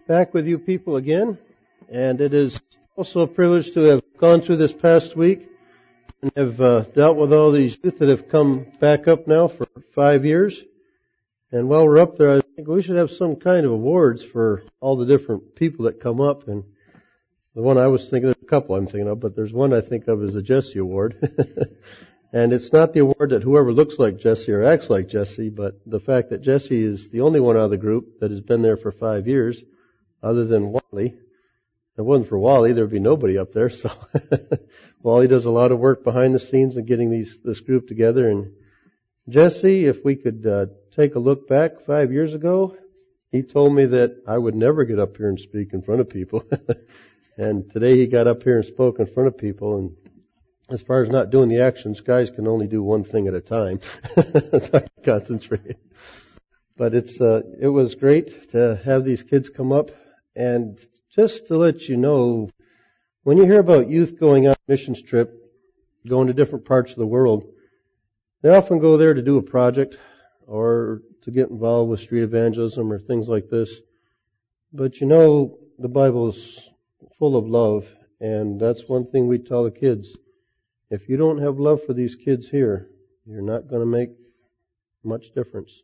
back with you people again, and it is also a privilege to have gone through this past week and have dealt with all these youth that have come back up now for 5 years. And while we're up there, I think we should have some kind of awards for all the different people that come up. And the one I was thinking, there's a couple I'm thinking of, but there's one I think of as the Jesse Award. And it's not the award that whoever looks like Jesse or acts like Jesse, but the fact that Jesse is the only one out of the group that has been there for 5 years, other than Wally. If it wasn't for Wally, there'd be nobody up there. So Wally does a lot of work behind the scenes in getting this group together. And Jesse, if we could take a look back 5 years ago, he told me that I would never get up here and speak in front of people. And today he got up here and spoke in front of people. And as far as not doing the actions, guys can only do one thing at a time. That's how you concentrate. But it was great to have these kids come up. And just to let you know, when you hear about youth going on a missions trip, going to different parts of the world, they often go there to do a project or to get involved with street evangelism or things like this. But you know, the Bible is full of love, and that's one thing we tell the kids. If you don't have love for these kids here, you're not going to make much difference.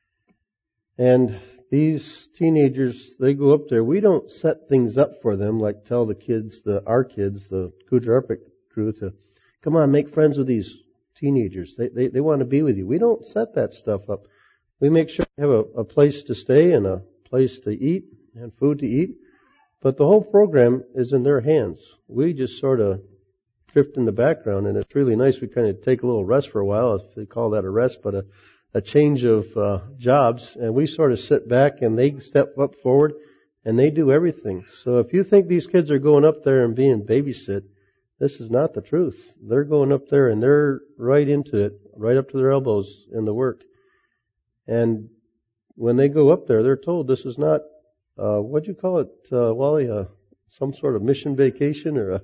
And these teenagers, they go up there. We don't set things up for them like tell the kids, our kids, the Kujarapik crew, to come on, make friends with these teenagers. They want to be with you. We don't set that stuff up. We make sure they have a place to stay and a place to eat and food to eat. But the whole program is in their hands. We just sort of drift in the background, and it's really nice. We kind of take a little rest for a while, if they call that a rest, but a change of jobs, and we sort of sit back and they step up forward and they do everything. So if you think these kids are going up there and being babysit, this is not the truth. They're going up there and they're right into it, right up to their elbows in the work. And when they go up there, they're told this is not, what'd you call it, Wally, some sort of mission vacation or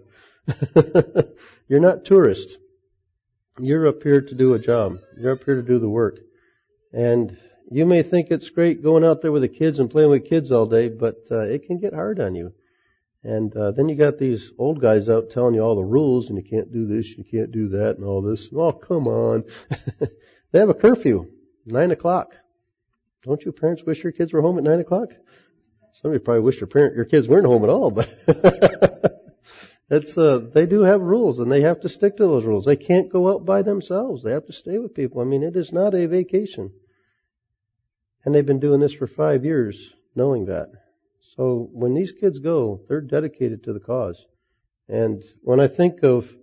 you're not tourists. You're up here to do a job. You're up here to do the work. And you may think it's great going out there with the kids and playing with kids all day, but it can get hard on you. And then you got these old guys out telling you all the rules, and you can't do this, you can't do that, and all this. Oh, come on. They have a curfew, 9 o'clock. Don't you parents wish your kids were home at 9 o'clock? Some of you probably wish your kids weren't home at all, but they do have rules, and they have to stick to those rules. They can't go out by themselves. They have to stay with people. I mean, it is not a vacation. And they've been doing this for 5 years, knowing that. So when these kids go, they're dedicated to the cause. And when I think of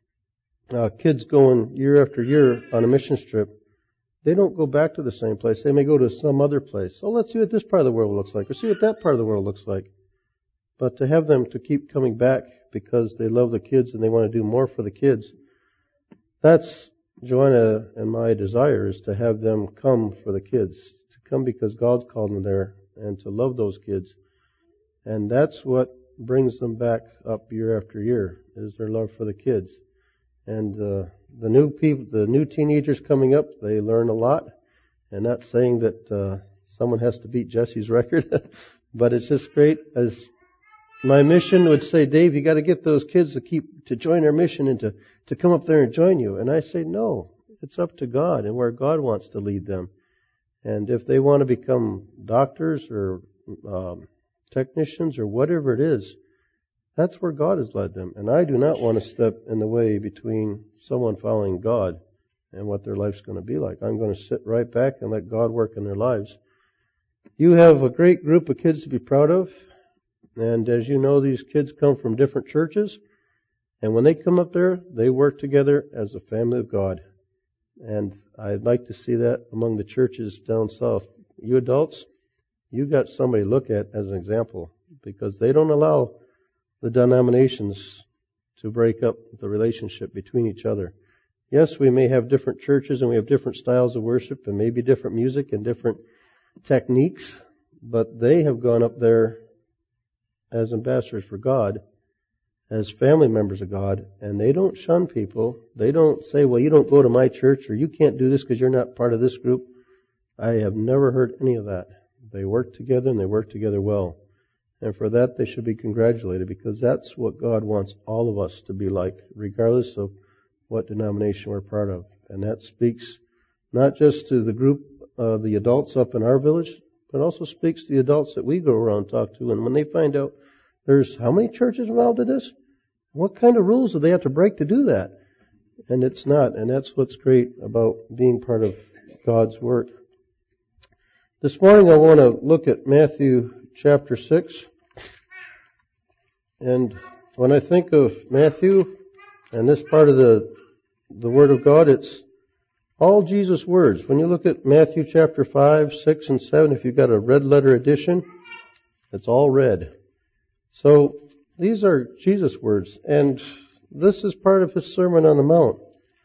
kids going year after year on a missions trip, they don't go back to the same place. They may go to some other place. So let's see what this part of the world looks like, or see what that part of the world looks like. But to have them to keep coming back because they love the kids and they want to do more for the kids, that's Joanna and my desire, is to have them come for the kids, to come because God's called them there, and to love those kids. And that's what brings them back up year after year, is their love for the kids. And the new teenagers coming up, they learn a lot. And not saying that someone has to beat Jesse's record, but it's just great. As my mission would say, Dave, you got to get those kids to join our mission and to come up there and join you. And I say, no, it's up to God and where God wants to lead them. And if they want to become doctors or technicians or whatever it is, that's where God has led them. And I do not want to step in the way between someone following God and what their life's going to be like. I'm going to sit right back and let God work in their lives. You have a great group of kids to be proud of. And as you know, these kids come from different churches. And when they come up there, they work together as a family of God. And I'd like to see that among the churches down south. You adults, you got somebody to look at as an example, because they don't allow the denominations to break up the relationship between each other. Yes, we may have different churches and we have different styles of worship and maybe different music and different techniques, but they have gone up there as ambassadors for God, as family members of God, and they don't shun people. They don't say, well, you don't go to my church, or you can't do this because you're not part of this group. I have never heard any of that. They work together and they work together well. And for that they should be congratulated, because that's what God wants all of us to be like, regardless of what denomination we're part of. And that speaks not just to the group, the adults up in our village, but also speaks to the adults that we go around and talk to. And when they find out there's how many churches involved in this, what kind of rules do they have to break to do that? And it's not. And that's what's great about being part of God's work. This morning I want to look at Matthew chapter 6. And when I think of Matthew and this part of the Word of God, it's all Jesus' words. When you look at Matthew chapter 5, 6, and 7, if you've got a red letter edition, it's all red. So these are Jesus' words. And this is part of His Sermon on the Mount.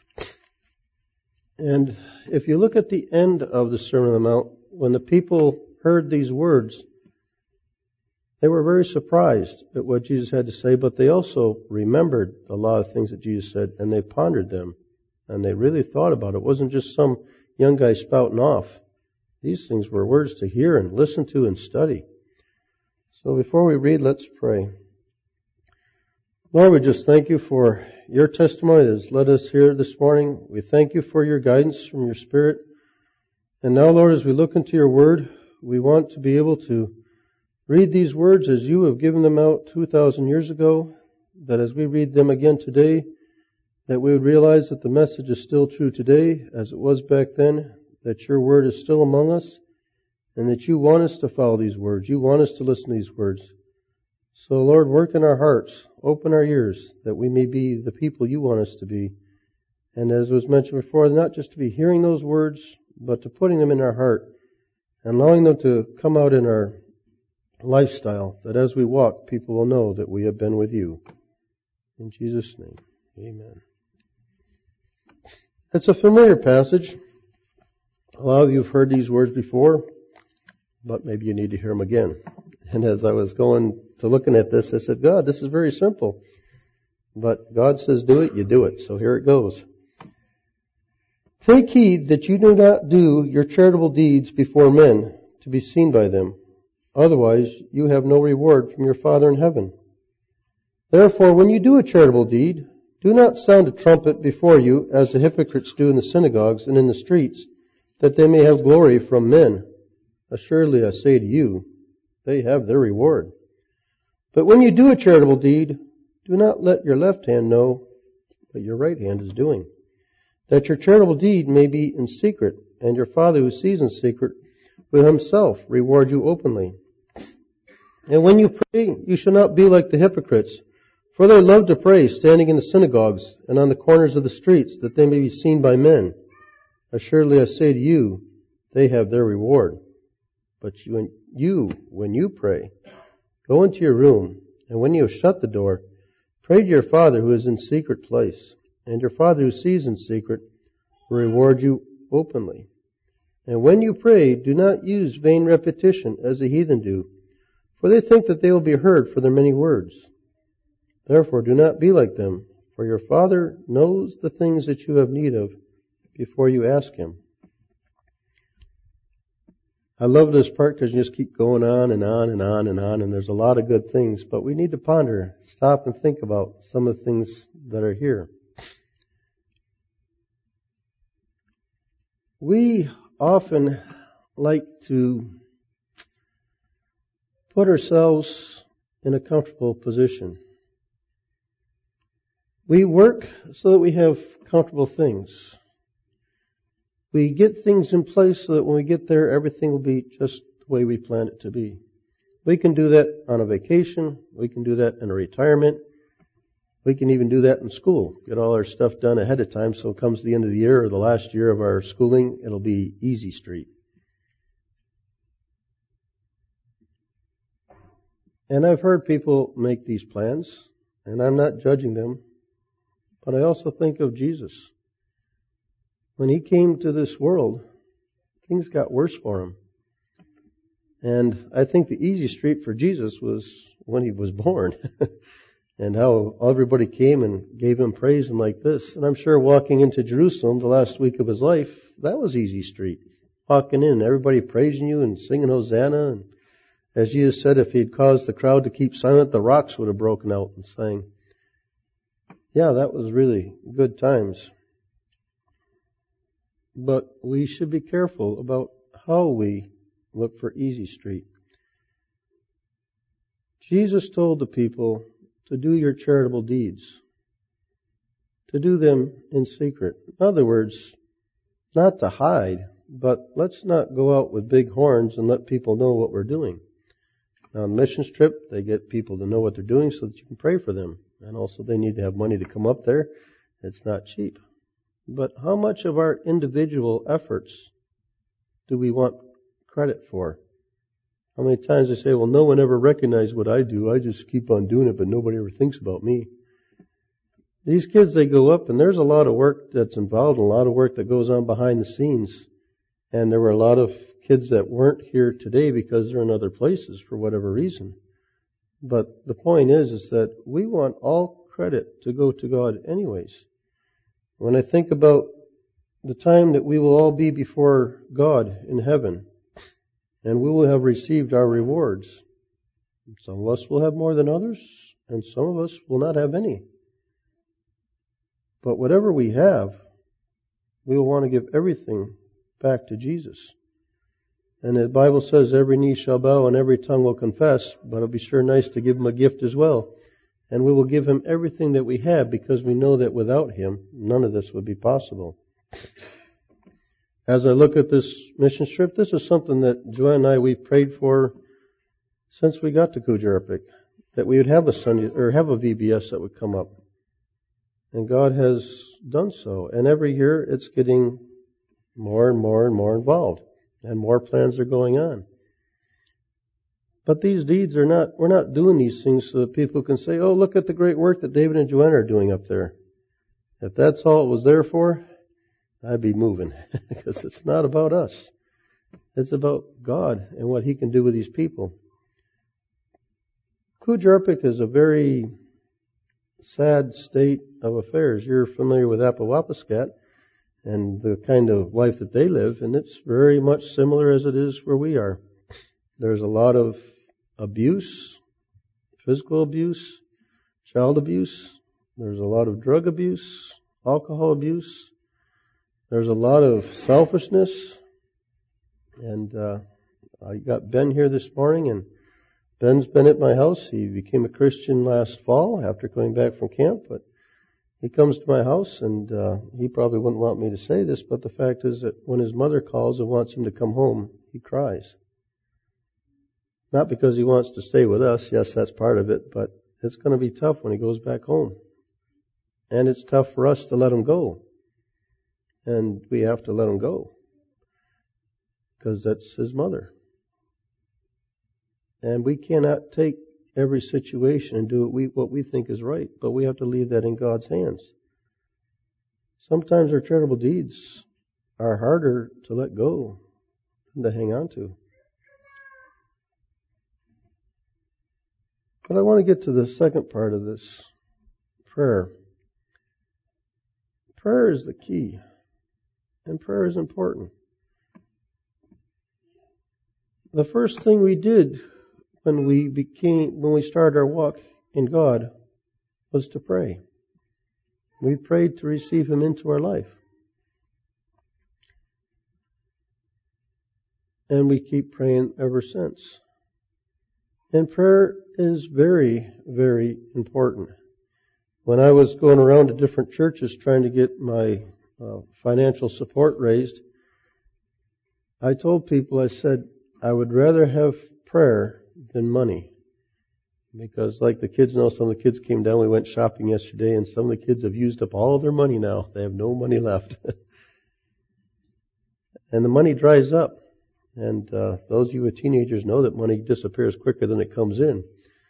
And if you look at the end of the Sermon on the Mount, when the people heard these words, they were very surprised at what Jesus had to say, but they also remembered a lot of things that Jesus said, and they pondered them, and they really thought about it. It wasn't just some young guy spouting off. These things were words to hear and listen to and study. So before we read, let's pray. Lord, we just thank you for your testimony that has led us here this morning. We thank you for your guidance from your Spirit. And now, Lord, as we look into your word, we want to be able to read these words as you have given them out 2,000 years ago, that as we read them again today, that we would realize that the message is still true today as it was back then, that your word is still among us, and that you want us to follow these words. You want us to listen to these words. So, Lord, work in our hearts, open our ears, that we may be the people you want us to be. And as was mentioned before, not just to be hearing those words, but to putting them in our heart and allowing them to come out in our lifestyle, that as we walk, people will know that we have been with you. In Jesus' name, amen. It's a familiar passage. A lot of you have heard these words before, but maybe you need to hear them again. And as I was going to looking at this, I said, God, this is very simple. But God says do it, you do it. So here it goes. Take heed that you do not do your charitable deeds before men to be seen by them. Otherwise, you have no reward from your Father in heaven. Therefore, when you do a charitable deed, do not sound a trumpet before you, as the hypocrites do in the synagogues and in the streets, that they may have glory from men. Assuredly, I say to you, they have their reward. But when you do a charitable deed, do not let your left hand know what your right hand is doing, that your charitable deed may be in secret, and your Father who sees in secret will himself reward you openly. And when you pray, you shall not be like the hypocrites, for they love to pray standing in the synagogues and on the corners of the streets, that they may be seen by men. Assuredly, I say to you, they have their reward. But you, when you pray, go into your room, and when you have shut the door, pray to your Father who is in secret place, and your Father who sees in secret will reward you openly. And when you pray, do not use vain repetition as the heathen do, for they think that they will be heard for their many words. Therefore, do not be like them, for your Father knows the things that you have need of before you ask Him. I love this part because you just keep going on and on and on and on, and there's a lot of good things, but we need to ponder, stop and think about some of the things that are here. We often like to put ourselves in a comfortable position. We work so that we have comfortable things. We get things in place so that when we get there, everything will be just the way we planned it to be. We can do that on a vacation. We can do that in a retirement. We can even do that in school. Get all our stuff done ahead of time so it comes to the end of the year or the last year of our schooling, it'll be easy street. And I've heard people make these plans, and I'm not judging them, but I also think of Jesus. When He came to this world, things got worse for Him. And I think the easy street for Jesus was when He was born. And how everybody came and gave Him praise and like this. And I'm sure walking into Jerusalem the last week of His life, that was easy street. Walking in, everybody praising you and singing Hosanna. As Jesus said, if he had caused the crowd to keep silent, the rocks would have broken out and sang. Yeah, that was really good times. But we should be careful about how we look for easy street. Jesus told the people to do your charitable deeds, to do them in secret. In other words, not to hide, but let's not go out with big horns and let people know what we're doing. On a missions trip, they get people to know what they're doing so that you can pray for them. And also they need to have money to come up there. It's not cheap. But how much of our individual efforts do we want credit for? How many times they say, well, no one ever recognized what I do. I just keep on doing it, but nobody ever thinks about me. These kids, they go up, and there's a lot of work that's involved, and a lot of work that goes on behind the scenes. And there were a lot of kids that weren't here today because they're in other places for whatever reason. But the point is that we want all credit to go to God anyways. When I think about the time that we will all be before God in heaven, and we will have received our rewards, some of us will have more than others, and some of us will not have any. But whatever we have, we will want to give everything back to Jesus. And the Bible says every knee shall bow and every tongue will confess, but it'll be sure nice to give him a gift as well. And we will give him everything that we have because we know that without him, none of this would be possible. As I look at this mission trip, this is something that Joanne and I, we've prayed for since we got to Kujarpik, that we would have a Sunday, or have a VBS that would come up. And God has done so. And every year it's getting more and more and more involved. And more plans are going on. But these deeds we're not doing these things so that people can say, oh, look at the great work that David and Joanna are doing up there. If that's all it was there for, I'd be moving. Because it's not about us. It's about God and what He can do with these people. Kujarpik is a very sad state of affairs. You're familiar with Apawapiskat and the kind of life that they live, and it's very much similar as it is where we are. There's a lot of abuse, physical abuse, child abuse. There's a lot of drug abuse, alcohol abuse. There's a lot of selfishness. And I got Ben here this morning, and Ben's been at my house. He became a Christian last fall after coming back from camp, but he comes to my house, and he probably wouldn't want me to say this, but the fact is that when his mother calls and wants him to come home, he cries. Not because he wants to stay with us. Yes, that's part of it, but it's going to be tough when he goes back home. And it's tough for us to let him go. And we have to let him go. Because that's his mother. And we cannot take every situation and do what we think is right, but we have to leave that in God's hands. Sometimes our charitable deeds are harder to let go than to hang on to. But I want to get to the second part of this prayer. Prayer is the key, and prayer is important. The first thing we did when we started our walk in God was to pray. We prayed to receive Him into our life. And we keep praying ever since. And prayer is very, very important. When I was going around to different churches trying to get my financial support raised, I told people, I said, I would rather have prayer than money. Because like the kids know, some of the kids came down, we went shopping yesterday, and some of the kids have used up all of their money now. They have no money left. And the money dries up. And those of you with teenagers know that money disappears quicker than it comes in.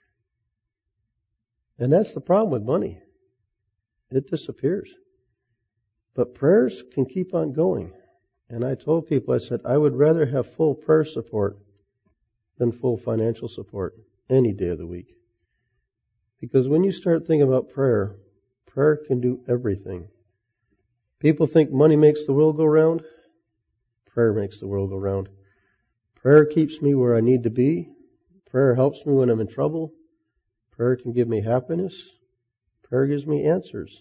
And that's the problem with money. It disappears. But prayers can keep on going. And I told people, I said, I would rather have full prayer support than full financial support any day of the week. Because when you start thinking about prayer, prayer can do everything. People think money makes the world go round. Prayer makes the world go round. Prayer keeps me where I need to be. Prayer helps me when I'm in trouble. Prayer can give me happiness. Prayer gives me answers.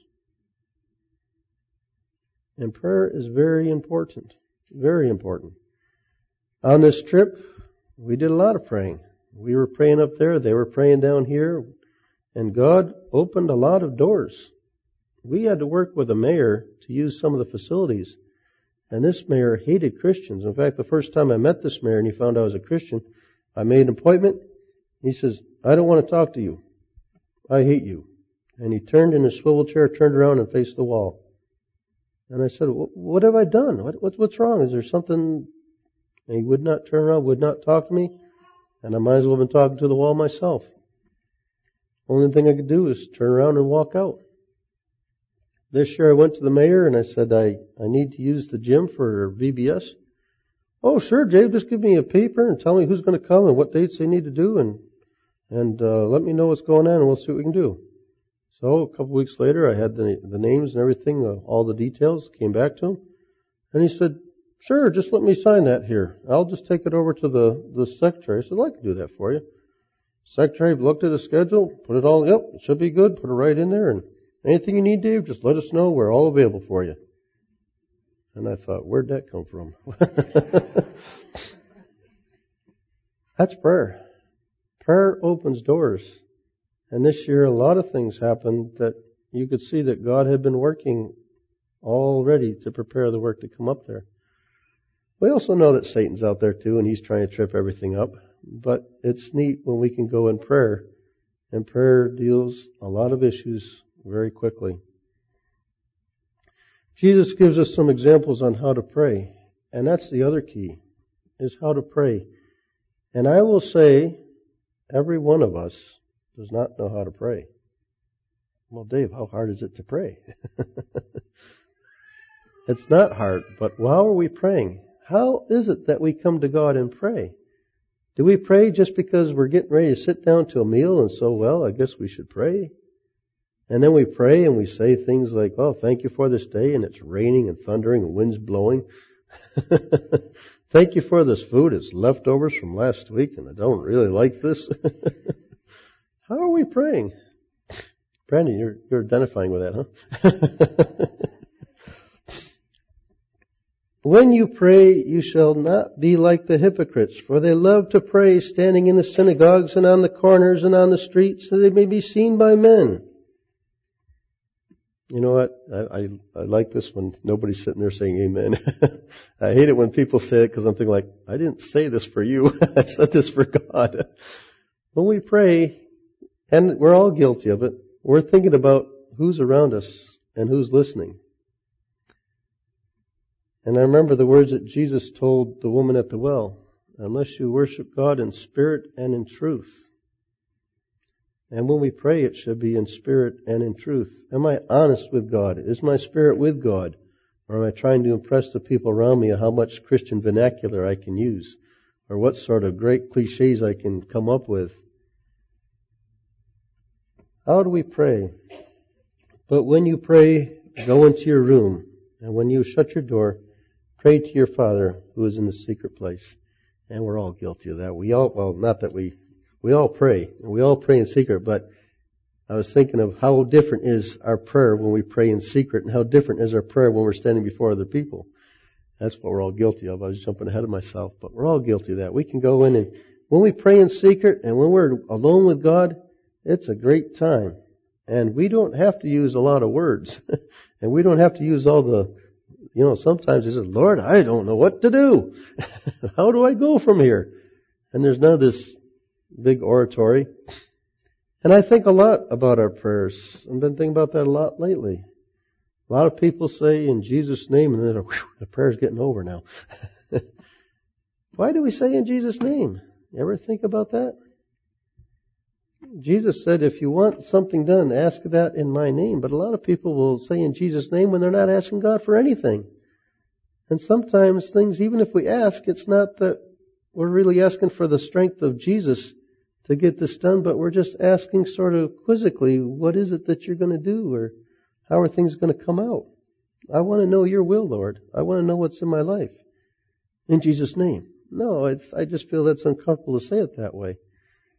And prayer is very important. Very important. On this trip, we did a lot of praying. We were praying up there. They were praying down here. And God opened a lot of doors. We had to work with a mayor to use some of the facilities. And this mayor hated Christians. In fact, the first time I met this mayor and he found I was a Christian, I made an appointment. He says, I don't want to talk to you. I hate you. And he turned in his swivel chair, turned around and faced the wall. And I said, what have I done? What's wrong? Is there something? And he would not turn around, would not talk to me. And I might as well have been talking to the wall myself. Only thing I could do is turn around and walk out. This year I went to the mayor and I said, I need to use the gym for VBS. Oh, sure, Jay, just give me a paper and tell me who's going to come and what dates they need to do and let me know what's going on and we'll see what we can do. So a couple weeks later I had the names and everything, all the details, came back to him. And he said, sure, just let me sign that here. I'll just take it over to the secretary. I said, well, I can do that for you. Secretary looked at the schedule, put it all, yep, it should be good, put it right in there, and anything you need, Dave, just let us know. We're all available for you. And I thought, where'd that come from? That's prayer. Prayer opens doors. And this year, a lot of things happened that you could see that God had been working already to prepare the work to come up there. We also know that Satan's out there too, and he's trying to trip everything up. But it's neat when we can go in prayer, and prayer deals a lot of issues very quickly. Jesus gives us some examples on how to pray, and that's the other key, is how to pray. And I will say, every one of us does not know how to pray. Well, Dave, how hard is it to pray? It's not hard, but how are we praying? How is it that we come to God and pray? Do we pray just because we're getting ready to sit down to a meal and so, well, I guess we should pray? And then we pray and we say things like, oh, thank you for this day, and it's raining and thundering and wind's blowing. Thank you for this food. It's leftovers from last week and I don't really like this. How are we praying? Brandon, you're identifying with that, huh? When you pray, you shall not be like the hypocrites, for they love to pray standing in the synagogues and on the corners and on the streets, so they may be seen by men. You know what? I like this when nobody's sitting there saying amen. I hate it when people say it because I'm thinking like, I didn't say this for you. I said this for God. When we pray, and we're all guilty of it, we're thinking about who's around us and who's listening. And I remember the words that Jesus told the woman at the well, unless you worship God in spirit and in truth. And when we pray, it should be in spirit and in truth. Am I honest with God? Is my spirit with God? Or am I trying to impress the people around me how much Christian vernacular I can use? Or what sort of great cliches I can come up with? How do we pray? But when you pray, go into your room. And when you shut your door, pray to your Father who is in the secret place. And we're all guilty of that. We all pray. And we all pray in secret, but I was thinking of how different is our prayer when we pray in secret and how different is our prayer when we're standing before other people. That's what we're all guilty of. I was jumping ahead of myself, but we're all guilty of that. We can go in and when we pray in secret and when we're alone with God, it's a great time. And we don't have to use a lot of words. And we don't have to use all the, sometimes it says, Lord, I don't know what to do. How do I go from here? And there's none of this big oratory. And I think a lot about our prayers. I've been thinking about that a lot lately. A lot of people say in Jesus' name, and then the prayer's getting over now. Why do we say in Jesus' name? You ever think about that? Jesus said, if you want something done, ask that in my name. But a lot of people will say in Jesus' name when they're not asking God for anything. And sometimes things, even if we ask, it's not that we're really asking for the strength of Jesus to get this done, but we're just asking sort of quizzically, what is it that you're going to do? Or how are things going to come out? I want to know your will, Lord. I want to know what's in my life. In Jesus' name. No, I just feel that's uncomfortable to say it that way.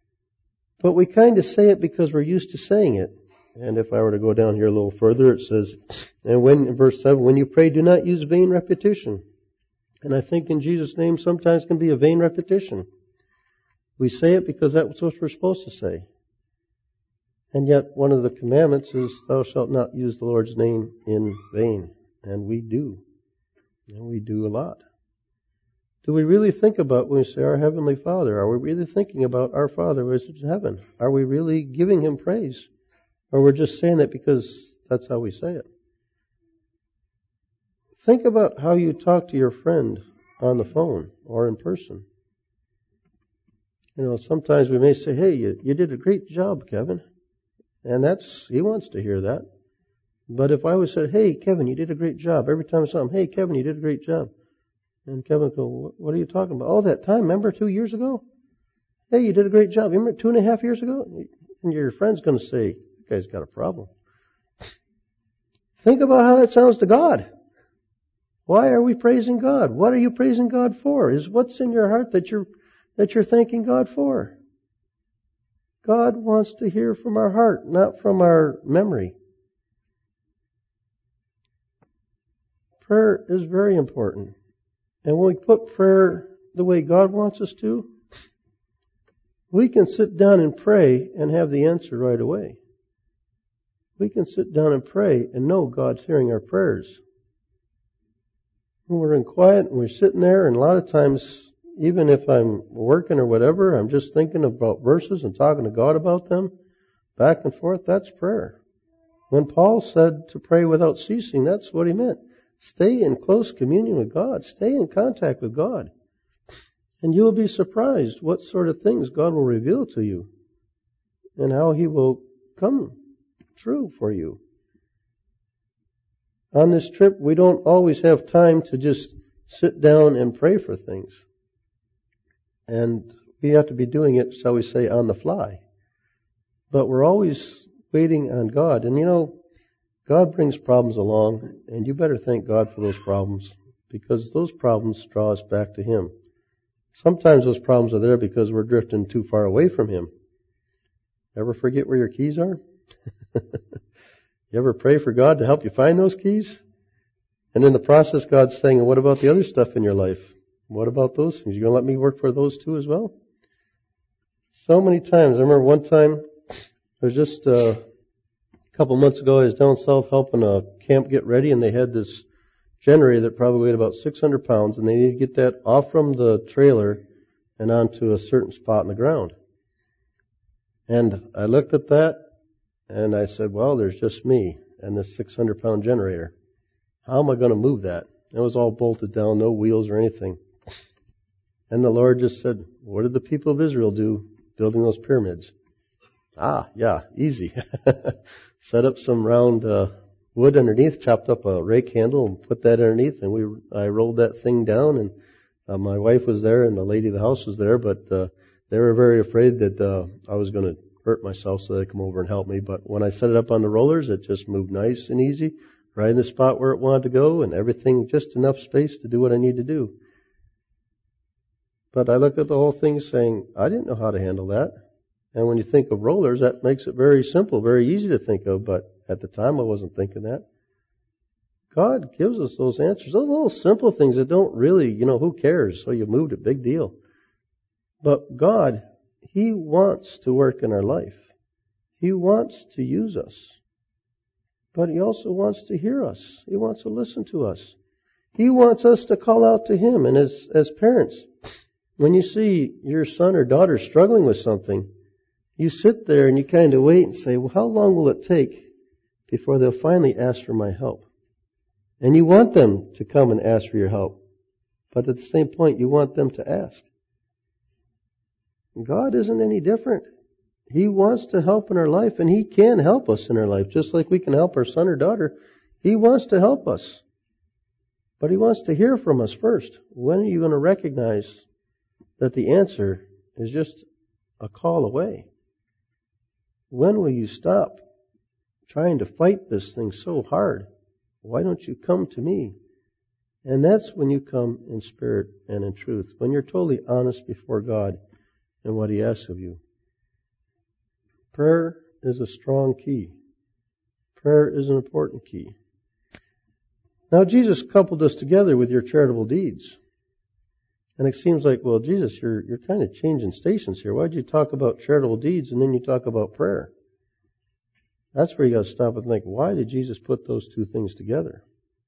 But we kind of say it because we're used to saying it. And if I were to go down here a little further, it says, and when, in verse 7, when you pray, do not use vain repetition. And I think in Jesus' name sometimes can be a vain repetition. We say it because that's what we're supposed to say. And yet one of the commandments is, thou shalt not use the Lord's name in vain. And we do. And we do a lot. Do we really think about when we say our Heavenly Father? Are we really thinking about our Father who is in heaven? Are we really giving Him praise? Or we're just saying it because that's how we say it? Think about how you talk to your friend on the phone or in person. You know, sometimes we may say, hey, you did a great job, Kevin. And he wants to hear that. But if I always said, hey, Kevin, you did a great job. Every time I saw him, hey, Kevin, you did a great job. And Kevin would go, what are you talking about? Oh, that time, remember 2 years ago? Hey, you did a great job. Remember 2.5 years ago? And your friend's going to say, that guy's got a problem. Think about how that sounds to God. Why are we praising God? What are you praising God for? Is what's in your heart that you're thanking God for? God wants to hear from our heart, not from our memory. Prayer is very important. And when we put prayer the way God wants us to, we can sit down and pray and have the answer right away. We can sit down and pray and know God's hearing our prayers. When we're in quiet and we're sitting there, and a lot of times, even if I'm working or whatever, I'm just thinking about verses and talking to God about them, back and forth, that's prayer. When Paul said to pray without ceasing, that's what he meant. Stay in close communion with God. Stay in contact with God. And you will be surprised what sort of things God will reveal to you and how He will come true for you. On this trip, we don't always have time to just sit down and pray for things. And we have to be doing it, shall we say, on the fly. But we're always waiting on God. And you know, God brings problems along, and you better thank God for those problems, because those problems draw us back to Him. Sometimes those problems are there because we're drifting too far away from Him. Ever forget where your keys are? You ever pray for God to help you find those keys? And in the process, God's saying, what about the other stuff in your life? What about those things? You going to let me work for those too as well? So many times. I remember one time, it was just a couple months ago, I was down south helping a camp get ready, and they had this generator that probably weighed about 600 pounds, and they needed to get that off from the trailer and onto a certain spot in the ground. And I looked at that, and I said, well, there's just me and this 600-pound generator. How am I going to move that? It was all bolted down, no wheels or anything. And the Lord just said, what did the people of Israel do building those pyramids? Yeah, easy. Set up some round wood underneath, chopped up a rake handle and put that underneath, and I rolled that thing down, and my wife was there and the lady of the house was there, but they were very afraid that I was going to hurt myself, so they come over and help me. But when I set it up on the rollers, it just moved nice and easy, right in the spot where it wanted to go, and everything, just enough space to do what I need to do. But I look at the whole thing saying, I didn't know how to handle that. And when you think of rollers, that makes it very simple, very easy to think of, but at the time I wasn't thinking that. God gives us those answers, those little simple things that don't really, who cares? So you moved it, big deal. But God, He wants to work in our life. He wants to use us. But He also wants to hear us. He wants to listen to us. He wants us to call out to Him. And as parents, when you see your son or daughter struggling with something, you sit there and you kind of wait and say, well, how long will it take before they'll finally ask for my help? And you want them to come and ask for your help. But at the same point, you want them to ask. God isn't any different. He wants to help in our life, and He can help us in our life, just like we can help our son or daughter. He wants to help us. But He wants to hear from us first. When are you going to recognize that the answer is just a call away? When will you stop trying to fight this thing so hard? Why don't you come to me? And that's when you come in spirit and in truth, when you're totally honest before God and what He asks of you. Prayer is a strong key. Prayer is an important key. Now Jesus coupled this together with your charitable deeds. And it seems like, well, Jesus, you're kind of changing stations here. Why'd you talk about charitable deeds and then you talk about prayer? That's where you got to stop and think, why did Jesus put those two things together?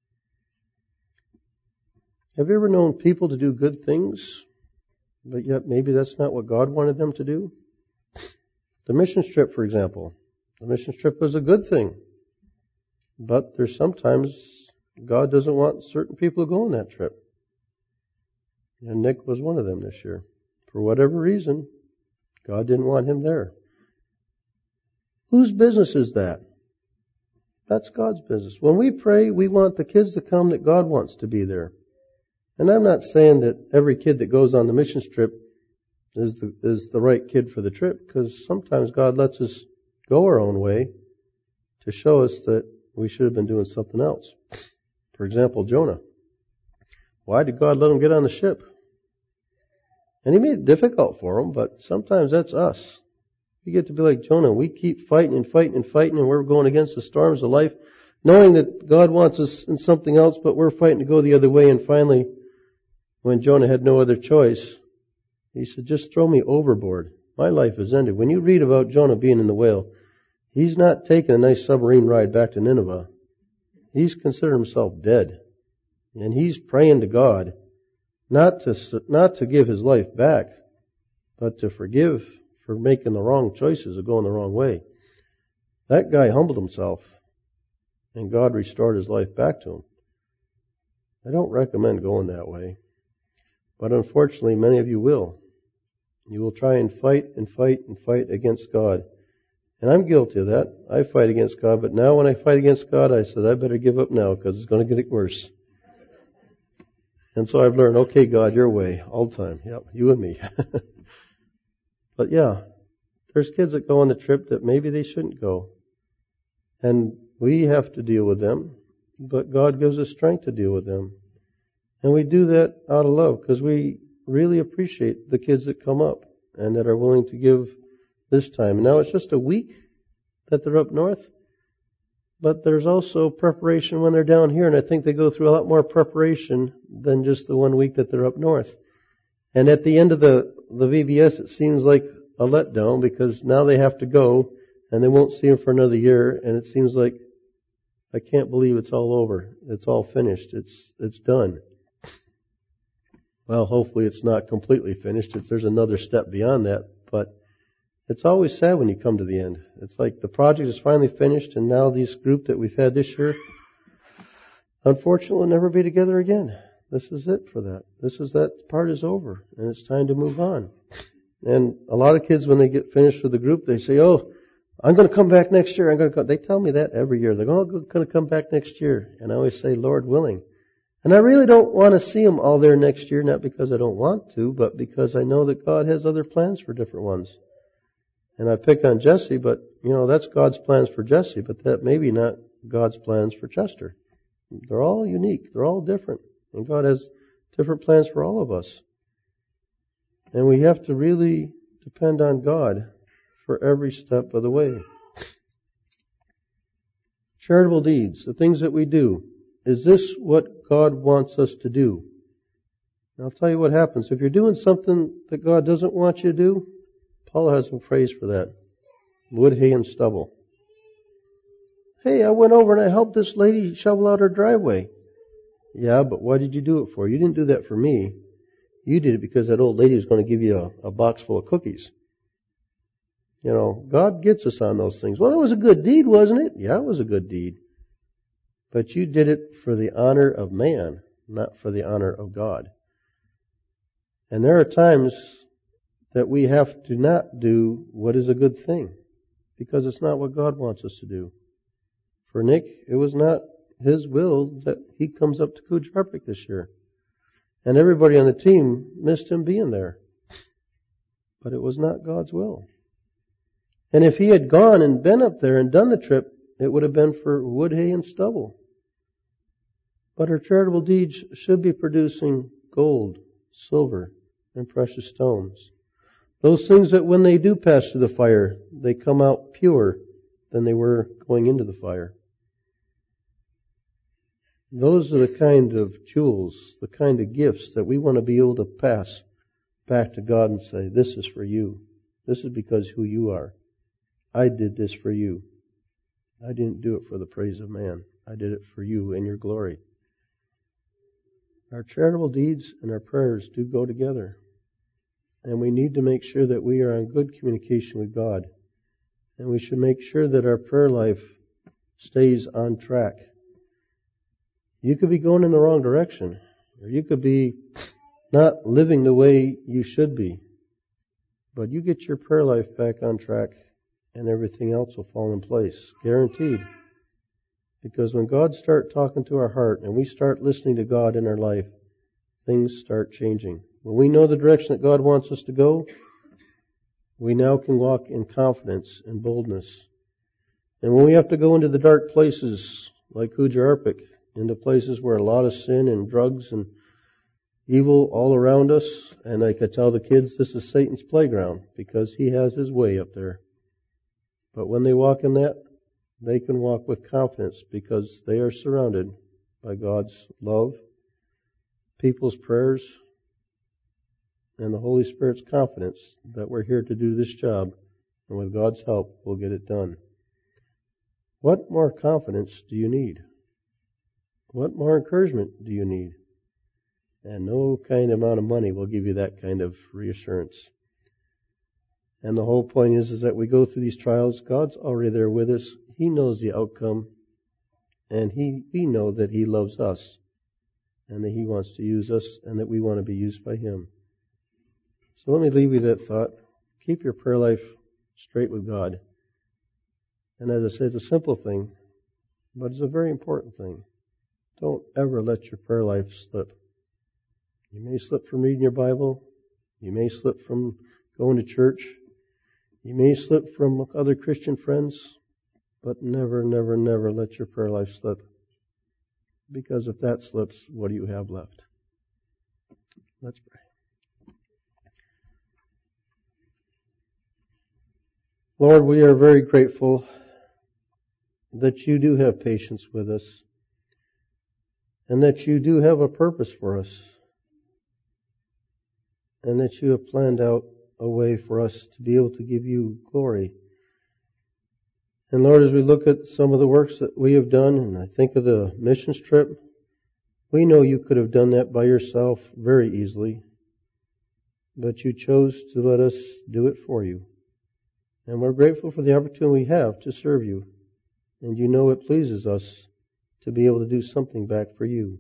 Have you ever known people to do good things, but yet maybe that's not what God wanted them to do? The mission trip, for example. The mission trip was a good thing. But there's sometimes God doesn't want certain people to go on that trip. And Nick was one of them this year. For whatever reason, God didn't want him there. Whose business is that? That's God's business. When we pray, we want the kids to come that God wants to be there. And I'm not saying that every kid that goes on the missions trip is the right kid for the trip, because sometimes God lets us go our own way to show us that we should have been doing something else. For example, Jonah. Why did God let him get on the ship? And he made it difficult for him, but sometimes that's us. We get to be like Jonah. We keep fighting and fighting and fighting, and we're going against the storms of life, knowing that God wants us in something else, but we're fighting to go the other way. And finally, when Jonah had no other choice, he said, just throw me overboard. My life is ended. When you read about Jonah being in the whale, he's not taking a nice submarine ride back to Nineveh. He's considered himself dead. And he's praying to God not to give his life back, but to forgive for making the wrong choices of going the wrong way. That guy humbled himself, and God restored his life back to him. I don't recommend going that way. But unfortunately, many of you will. You will try and fight and fight and fight against God. And I'm guilty of that. I fight against God, but now when I fight against God, I said, I better give up now because it's going to get worse. And so I've learned, okay, God, your way, all the time. Yep, you and me. But yeah, there's kids that go on the trip that maybe they shouldn't go. And we have to deal with them, but God gives us strength to deal with them. And we do that out of love because we really appreciate the kids that come up and that are willing to give this time. Now it's just a week that they're up north, but there's also preparation when they're down here, and I think they go through a lot more preparation than just the 1 week that they're up north. And at the end of the VBS, it seems like a letdown because now they have to go and they won't see them for another year, and it seems like I can't believe it's all over. It's all finished. It's done. Well, hopefully it's not completely finished. There's another step beyond that, but it's always sad when you come to the end. It's like the project is finally finished, and now this group that we've had this year, unfortunately, will never be together again. This is it for that. That part is over, and it's time to move on. And a lot of kids, when they get finished with the group, they say, oh, I'm going to come back next year. They tell me that every year. They're going to come back next year. And I always say, Lord willing. And I really don't want to see them all there next year, not because I don't want to, but because I know that God has other plans for different ones. And I pick on Jesse, but, that's God's plans for Jesse, but that may be not God's plans for Chester. They're all unique. They're all different. And God has different plans for all of us. And we have to really depend on God for every step of the way. Charitable deeds, the things that we do. Is this what God wants us to do? And I'll tell you what happens. If you're doing something that God doesn't want you to do, Paul has a phrase for that. Wood, hay, and stubble. Hey, I went over and I helped this lady shovel out her driveway. Yeah, but why did you do it for? You didn't do that for me. You did it because that old lady was going to give you a box full of cookies. God gets us on those things. Well, it was a good deed, wasn't it? Yeah, it was a good deed. But you did it for the honor of man, not for the honor of God. And there are times that we have to not do what is a good thing because it's not what God wants us to do. For Nick, it was not his will that he comes up to Coos Harpic this year. And everybody on the team missed him being there. But it was not God's will. And if he had gone and been up there and done the trip, it would have been for wood, hay, and stubble. But our charitable deeds should be producing gold, silver, and precious stones. Those things that when they do pass through the fire, they come out pure than they were going into the fire. Those are the kind of jewels, the kind of gifts that we want to be able to pass back to God and say, this is for you. This is because who you are. I did this for you. I didn't do it for the praise of man. I did it for you and your glory. Our charitable deeds and our prayers do go together. And we need to make sure that we are in good communication with God. And we should make sure that our prayer life stays on track. You could be going in the wrong direction, or you could be not living the way you should be. But you get your prayer life back on track, and everything else will fall in place. Guaranteed. Because when God starts talking to our heart, and we start listening to God in our life, things start changing. When we know the direction that God wants us to go, we now can walk in confidence and boldness. And when we have to go into the dark places, like Hujarpik, into places where a lot of sin and drugs and evil all around us, and I could tell the kids this is Satan's playground, because he has his way up there. But when they walk in that, they can walk with confidence, because they are surrounded by God's love, people's prayers, and the Holy Spirit's confidence that we're here to do this job, and with God's help, we'll get it done. What more confidence do you need? What more encouragement do you need? And no kind of amount of money will give you that kind of reassurance. And the whole point is that we go through these trials. God's already there with us. He knows the outcome. And we know that He loves us. And that He wants to use us. And that we want to be used by Him. So let me leave you that thought. Keep your prayer life straight with God. And as I said, it's a simple thing. But it's a very important thing. Don't ever let your prayer life slip. You may slip from reading your Bible. You may slip from going to church. You may slip from other Christian friends. But never, never, never let your prayer life slip. Because if that slips, what do you have left? Let's pray. Lord, we are very grateful that you do have patience with us. And that you do have a purpose for us. And that you have planned out a way for us to be able to give you glory. And Lord, as we look at some of the works that we have done, and I think of the missions trip, we know you could have done that by yourself very easily. But you chose to let us do it for you. And we're grateful for the opportunity we have to serve you. And you know it pleases us to be able to do something back for you.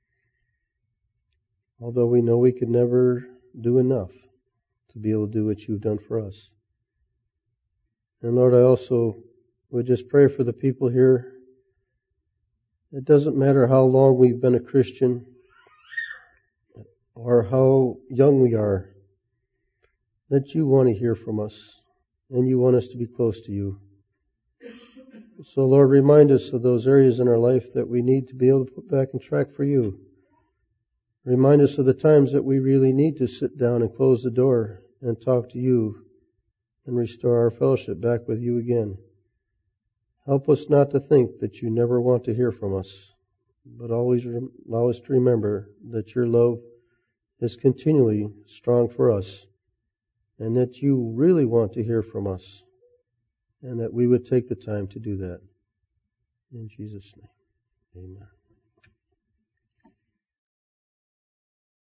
Although we know we could never do enough to be able to do what you've done for us. And Lord, I also would just pray for the people here. It doesn't matter how long we've been a Christian or how young we are, that you want to hear from us and you want us to be close to you. So Lord, remind us of those areas in our life that we need to be able to put back in track for you. Remind us of the times that we really need to sit down and close the door and talk to you and restore our fellowship back with you again. Help us not to think that you never want to hear from us, but always allow us to remember that your love is continually strong for us and that you really want to hear from us. And that we would take the time to do that. In Jesus' name, amen.